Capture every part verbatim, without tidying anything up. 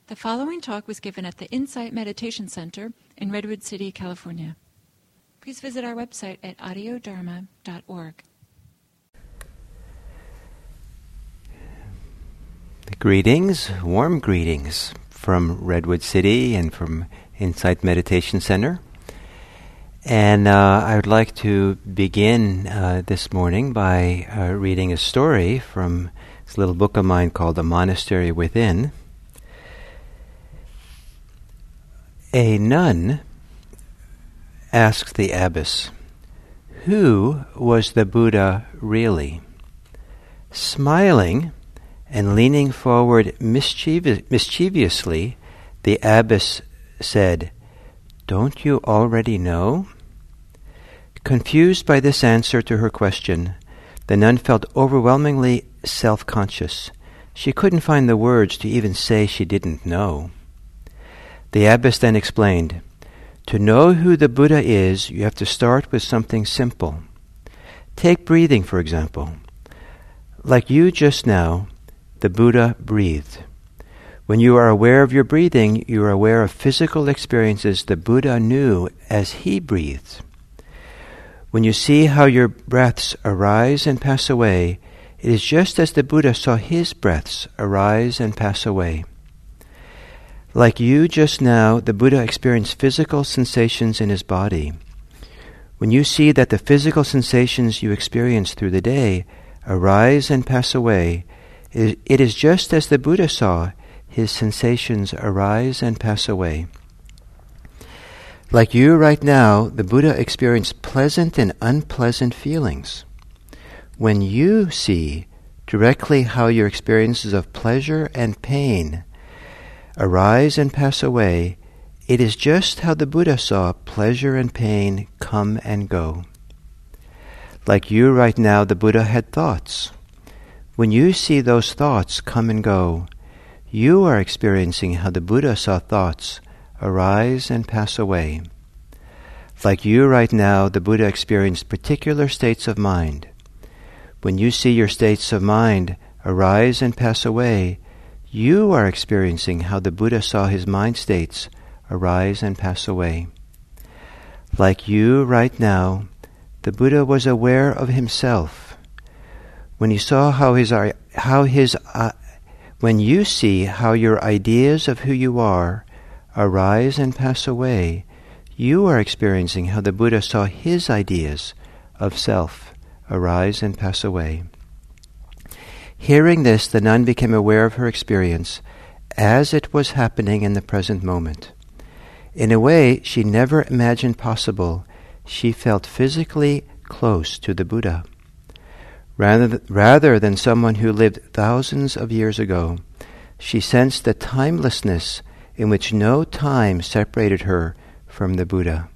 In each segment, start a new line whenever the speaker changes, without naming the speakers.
The following talk was given at the Insight Meditation Center in Redwood City, California. Please visit our website at audio dharma dot org.
Greetings, warm greetings from Redwood City and from Insight Meditation Center. And uh, I would like to begin uh, this morning by uh, reading a story from this little book of mine called The Monastery Within. A nun asked the abbess, "Who was the Buddha really?" Smiling and leaning forward mischievous, mischievously, the abbess said, "Don't you already know?" Confused by this answer to her question, the nun felt overwhelmingly self-conscious. She couldn't find the words to even say she didn't know. The abbess then explained, "To know who the Buddha is, you have to start with something simple. Take breathing, for example. Like you just now, the Buddha breathed. When you are aware of your breathing, you are aware of physical experiences the Buddha knew as he breathed. When you see how your breaths arise and pass away, it is just as the Buddha saw his breaths arise and pass away. Like you just now, the Buddha experienced physical sensations in his body. When you see that the physical sensations you experience through the day arise and pass away, it is just as the Buddha saw his sensations arise and pass away. Like you right now, the Buddha experienced pleasant and unpleasant feelings. When you see directly how your experiences of pleasure and pain arise and pass away, it is just how the Buddha saw pleasure and pain come and go. Like you right now, the Buddha had thoughts. When you see those thoughts come and go, you are experiencing how the Buddha saw thoughts arise and pass away. Like you right now, the Buddha experienced particular states of mind. When you see your states of mind arise and pass away, you are experiencing how the Buddha saw his mind states arise and pass away. Like you right now, the Buddha was aware of himself. When he saw how his how his uh, when you see how your ideas of who you are arise and pass away, you are experiencing how the Buddha saw his ideas of self arise and pass away. Hearing this, the nun became aware of her experience as it was happening in the present moment. In a way she never imagined possible, she felt physically close to the Buddha. Rather, th- rather than someone who lived thousands of years ago, she sensed the timelessness in which no time separated her from the Buddha.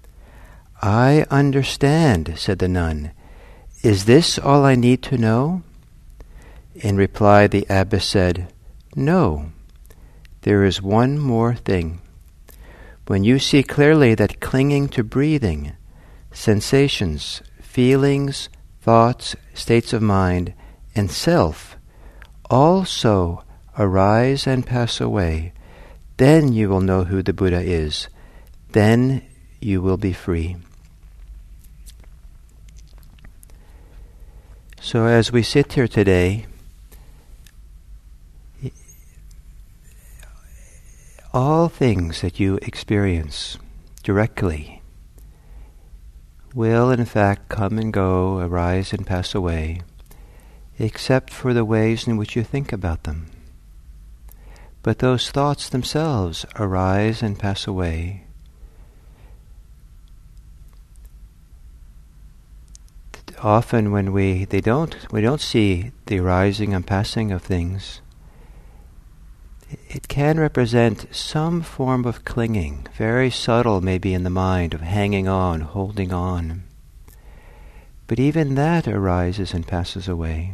"I understand," said the nun. "Is this all I need to know?" In reply, the abbess said, "No, there is one more thing. When you see clearly that clinging to breathing, sensations, feelings, thoughts, states of mind, and self also arise and pass away, then you will know who the Buddha is. Then you will be free." So as we sit here today, all things that you experience directly will in fact come and go, arise and pass away, except for the ways in which you think about them. But those thoughts themselves arise and pass away. Often when we they don't we don't see the arising and passing of things, it can represent some form of clinging, very subtle maybe in the mind, of hanging on, holding on. But even that arises and passes away.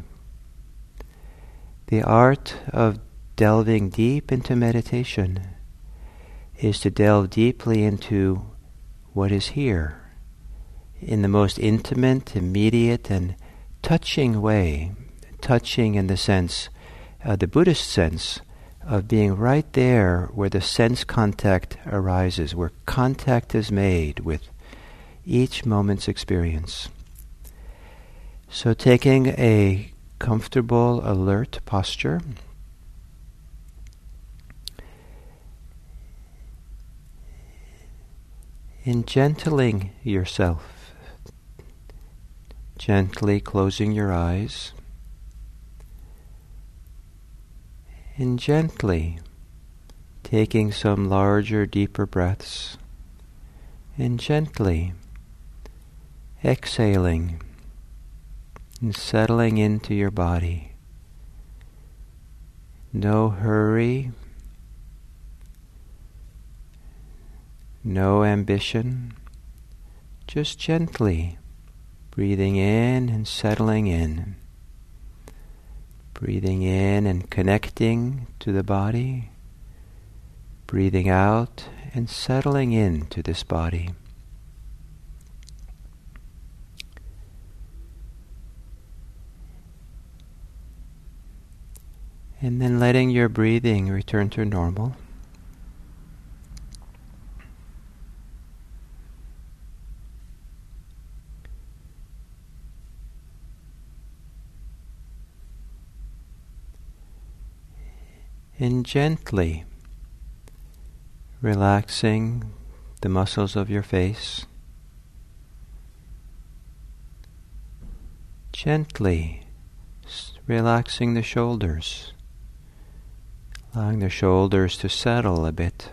The art of delving deep into meditation is to delve deeply into what is here, in the most intimate, immediate, and touching way, touching in the sense, uh, the Buddhist sense, of being right there where the sense contact arises, where contact is made with each moment's experience. So taking a comfortable, alert posture, and gentling yourself, gently closing your eyes, and gently taking some larger, deeper breaths, and gently exhaling and settling into your body. No hurry, no ambition, just gently breathing in and settling in. Breathing in and connecting to the body, breathing out and settling into this body. And then letting your breathing return to normal. And gently relaxing the muscles of your face. Gently s- relaxing the shoulders, allowing the shoulders to settle a bit.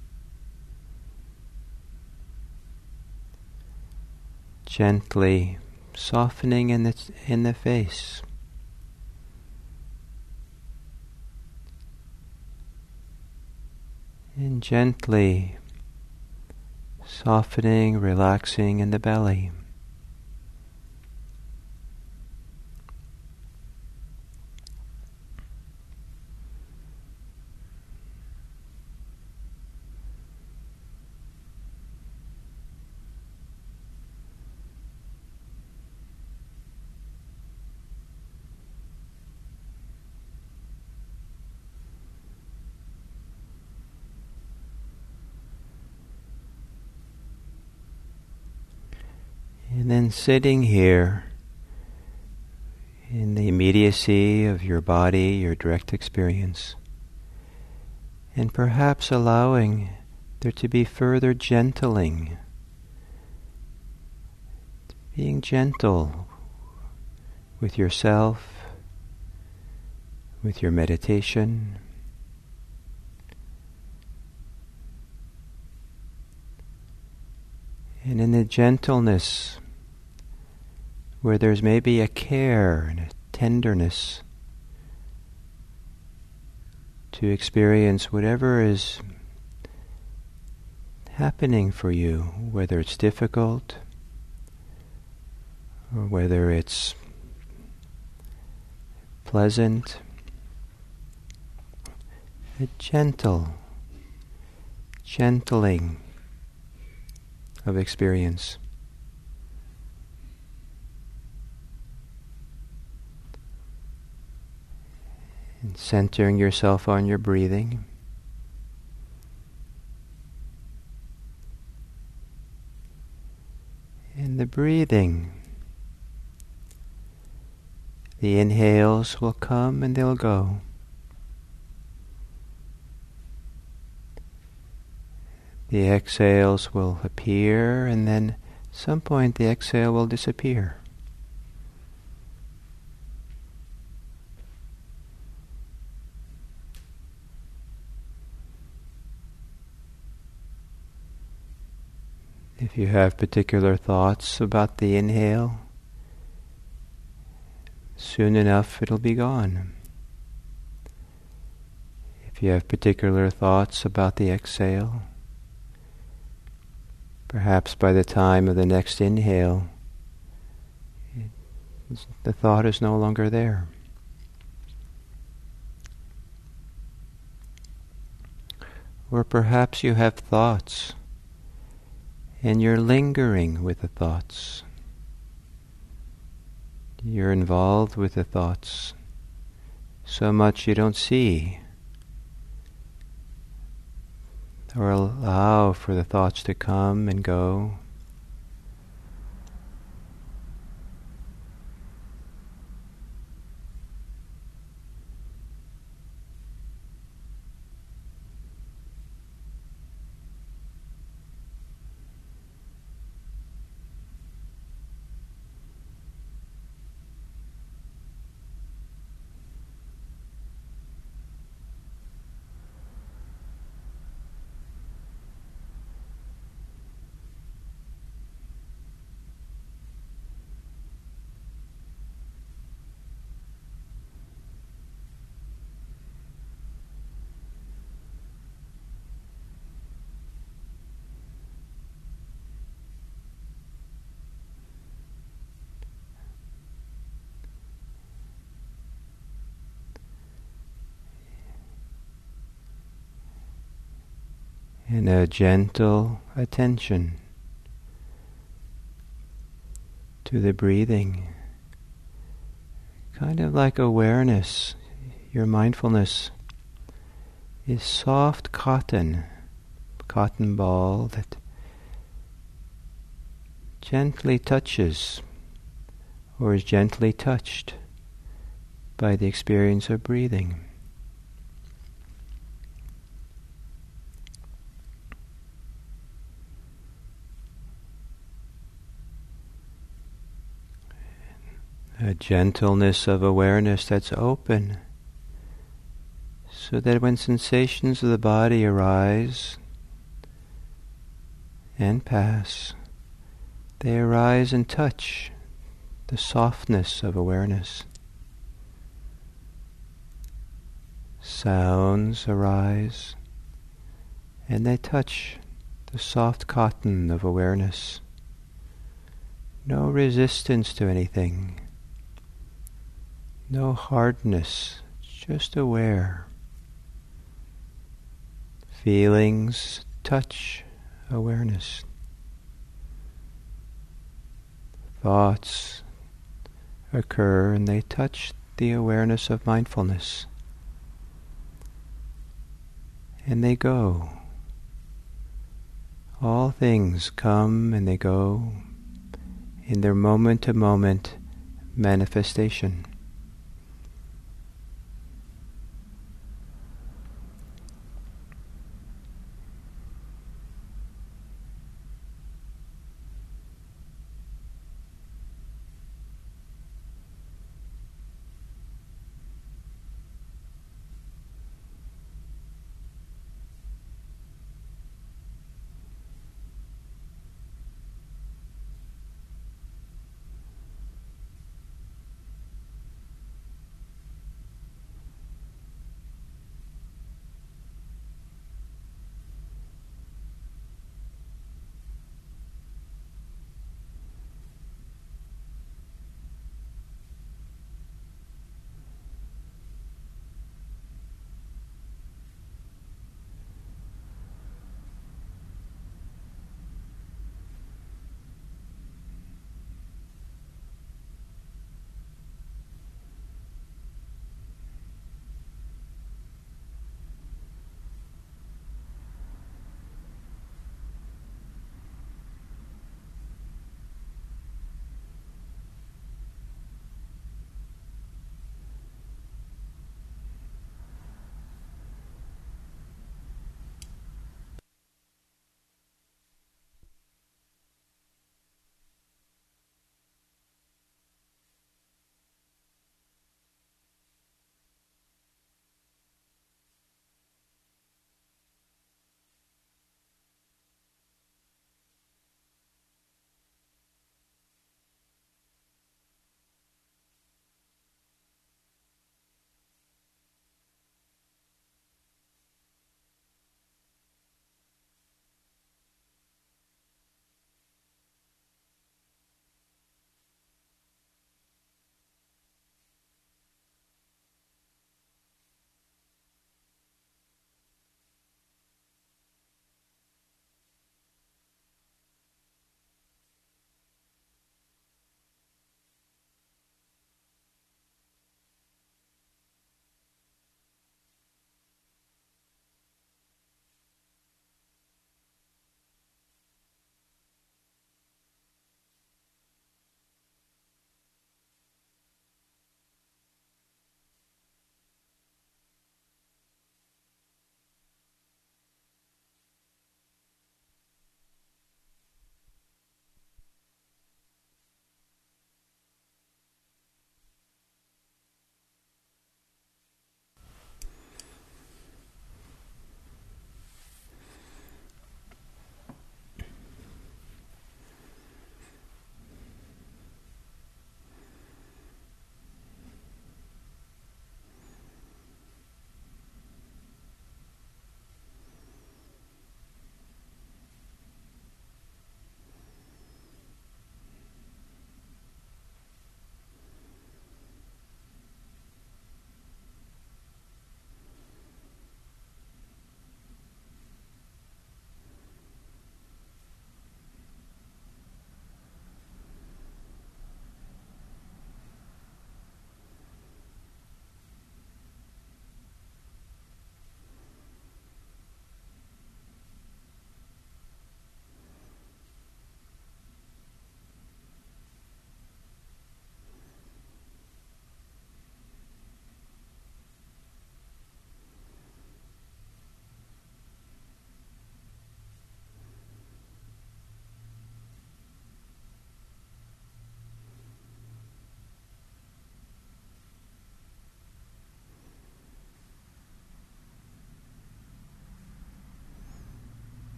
Gently softening in the, in the face. And gently softening, relaxing in the belly. And then sitting here in the immediacy of your body, your direct experience, and perhaps allowing there to be further gentling, being gentle with yourself, with your meditation, and in the gentleness where there's maybe a care and a tenderness to experience whatever is happening for you, whether it's difficult or whether it's pleasant. A gentle, gentling of experience. And centering yourself on your breathing. And the breathing. The inhales will come and they'll go. The exhales will appear, and then at some point the exhale will disappear. If you have particular thoughts about the inhale, soon enough it'll be gone. If you have particular thoughts about the exhale, perhaps by the time of the next inhale, the thought is no longer there. Or perhaps you have thoughts and you're lingering with the thoughts. You're involved with the thoughts so much you don't see or allow for the thoughts to come and go. In a gentle attention to the breathing, kind of like awareness, your mindfulness is soft cotton, cotton ball that gently touches or is gently touched by the experience of breathing. A gentleness of awareness that's open, so that when sensations of the body arise and pass, they arise and touch the softness of awareness. Sounds arise and they touch the soft cotton of awareness. No resistance to anything. No hardness, just aware. Feelings touch awareness. Thoughts occur and they touch the awareness of mindfulness. And they go. All things come and they go in their moment-to-moment manifestation.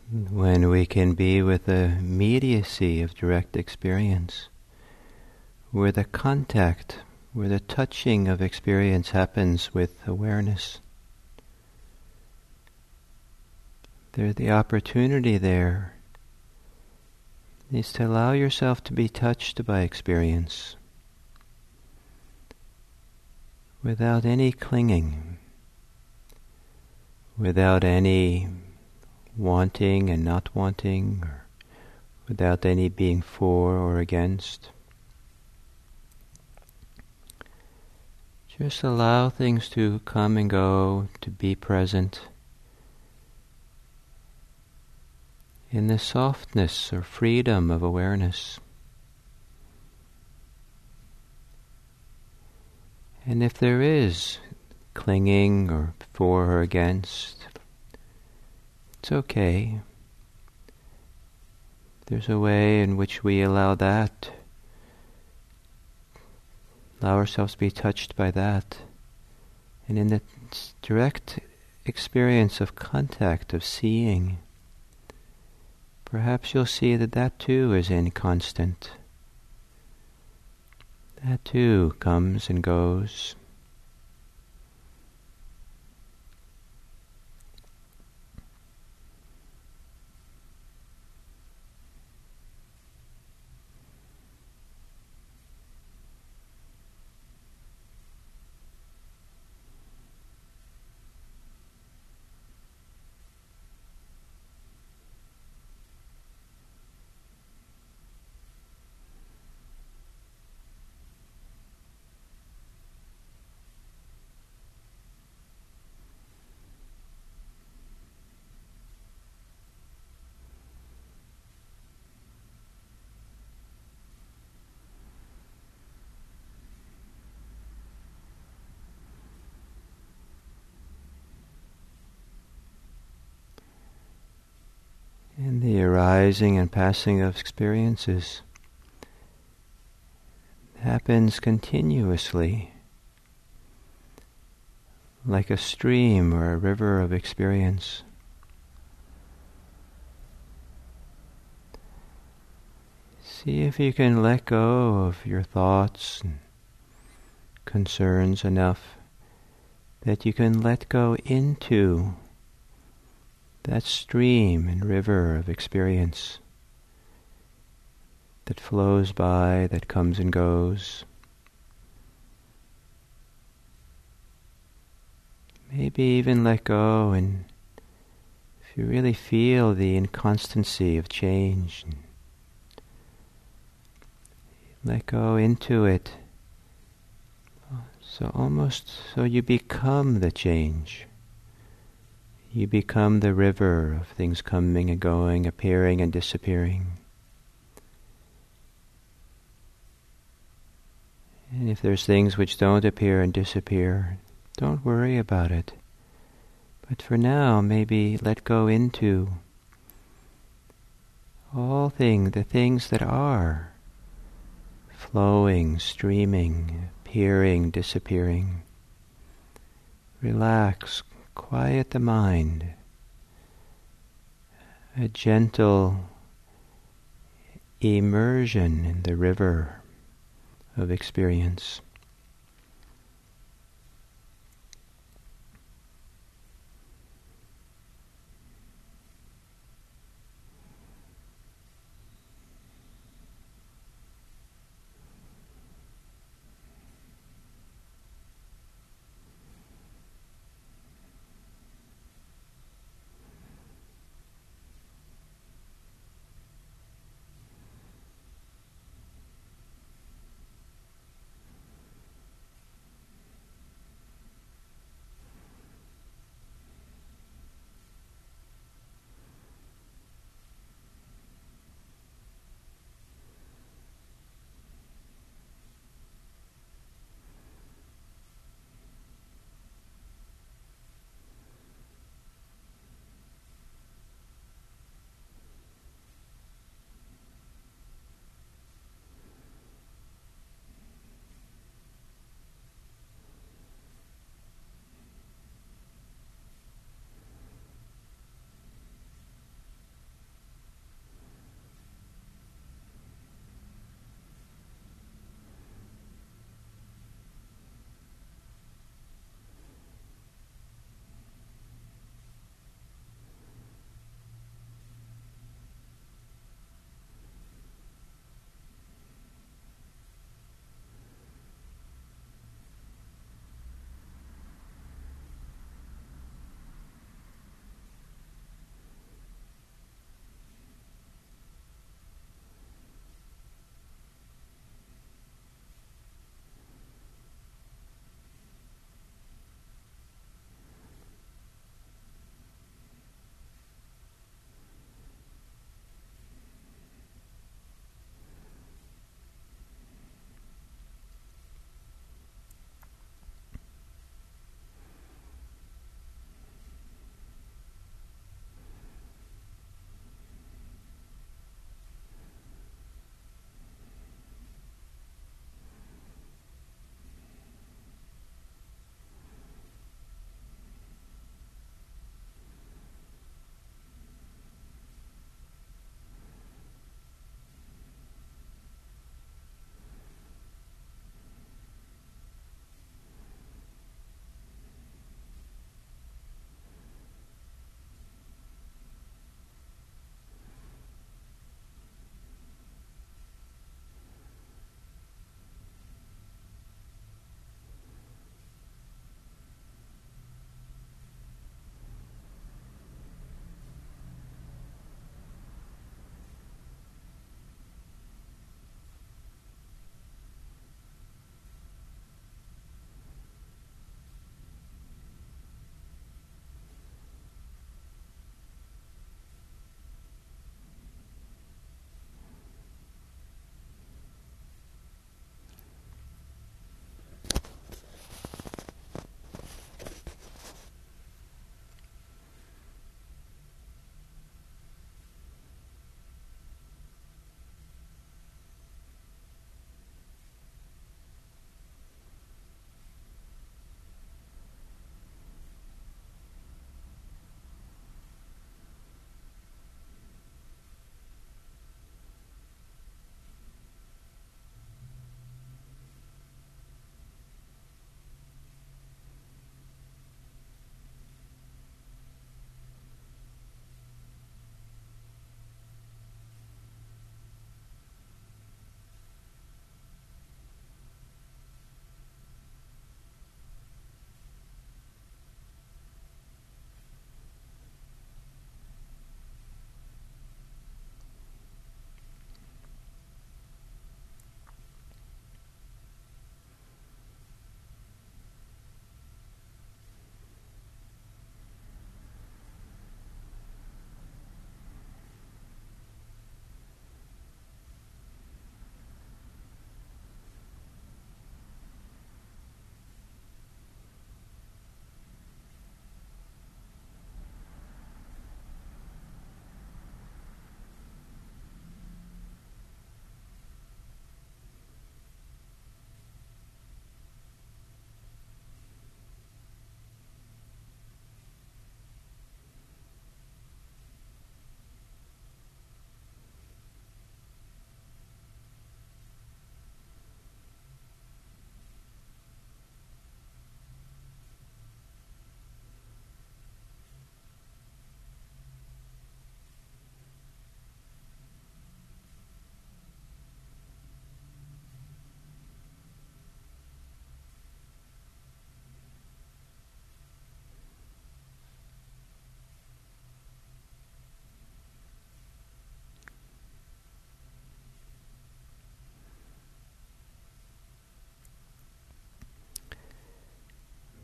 when we can be with the immediacy of direct experience, where the contact, where the touching of experience happens with awareness. There's the opportunity there is to allow yourself to be touched by experience without any clinging, without any wanting and not wanting, or without any being for or against. Just allow things to come and go, to be present in the softness or freedom of awareness. And if there is clinging or for or against, it's okay. There's a way in which we allow that, allow ourselves to be touched by that. And in the direct experience of contact, of seeing, perhaps you'll see that that too is inconstant. That too comes and goes. And the arising and passing of experiences happens continuously, like a stream or a river of experience. See if you can let go of your thoughts and concerns enough that you can let go into that stream and river of experience that flows by, that comes and goes. Maybe even let go, and if you really feel the inconstancy of change, let go into it. So almost so you become the change. You become the river of things coming and going, appearing and disappearing. And if there's things which don't appear and disappear, don't worry about it. But for now, maybe let go into all things, the things that are, flowing, streaming, appearing, disappearing. Relax. Quiet the mind, a gentle immersion in the river of experience.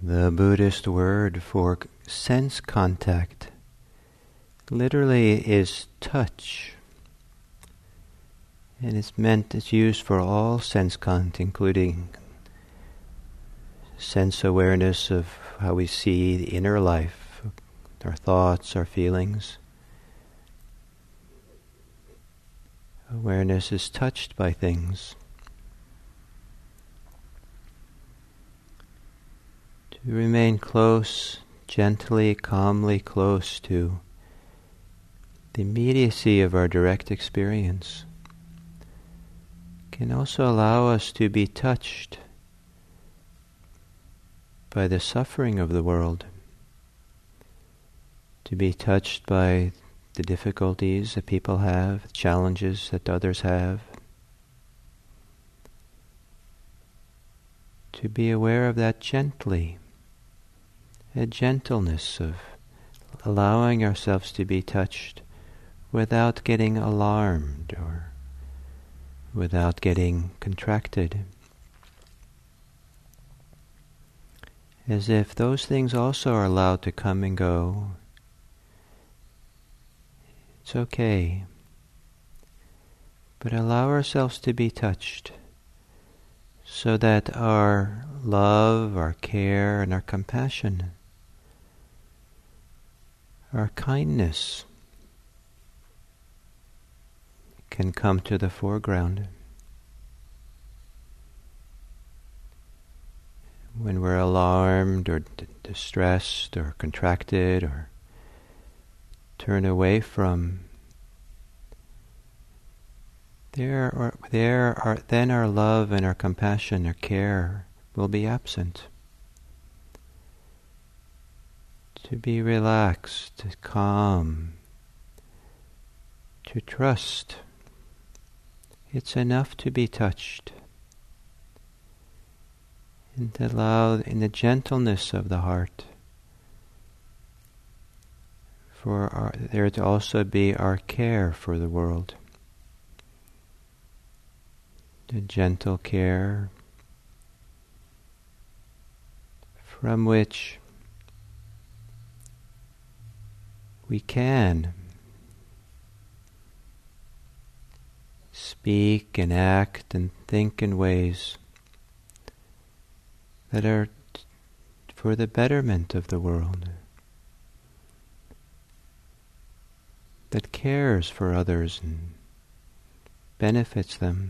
The Buddhist word for sense contact literally is touch. And it's meant, it's used for all sense contact, including sense awareness of how we see the inner life, our thoughts, our feelings. Awareness is touched by things. To remain close, gently, calmly close to the immediacy of our direct experience can also allow us to be touched by the suffering of the world, to be touched by the difficulties that people have, challenges that others have, to be aware of that gently, a gentleness of allowing ourselves to be touched without getting alarmed or without getting contracted. As if those things also are allowed to come and go. It's okay. But allow ourselves to be touched so that our love, our care, and our compassion, our kindness can come to the foreground. When we're alarmed or d- distressed or contracted or turn away from, there are, there are, then our love and our compassion, our care will be absent. To be relaxed, to calm, to trust. It's enough to be touched. And to allow in the gentleness of the heart for our, there to also be our care for the world. The gentle care from which we can speak and act and think in ways that are t- for the betterment of the world, that cares for others and benefits them.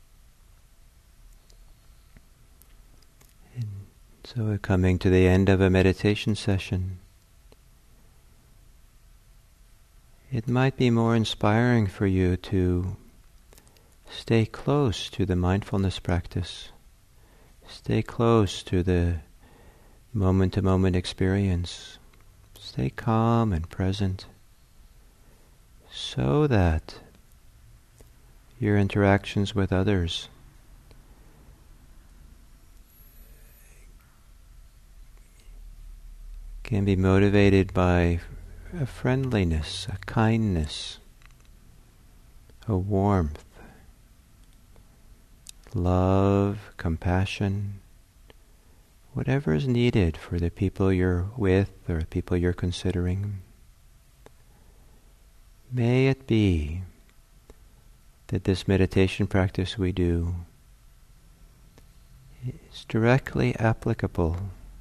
And so we're coming to the end of a meditation session. It might be more inspiring for you to stay close to the mindfulness practice. Stay close to the moment-to-moment experience. Stay calm and present so that your interactions with others can be motivated by a friendliness, a kindness, a warmth, love, compassion, whatever is needed for the people you're with or the people you're considering. May it be that this meditation practice we do is directly applicable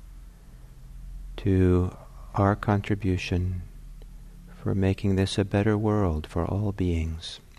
to our contribution for making this a better world for all beings.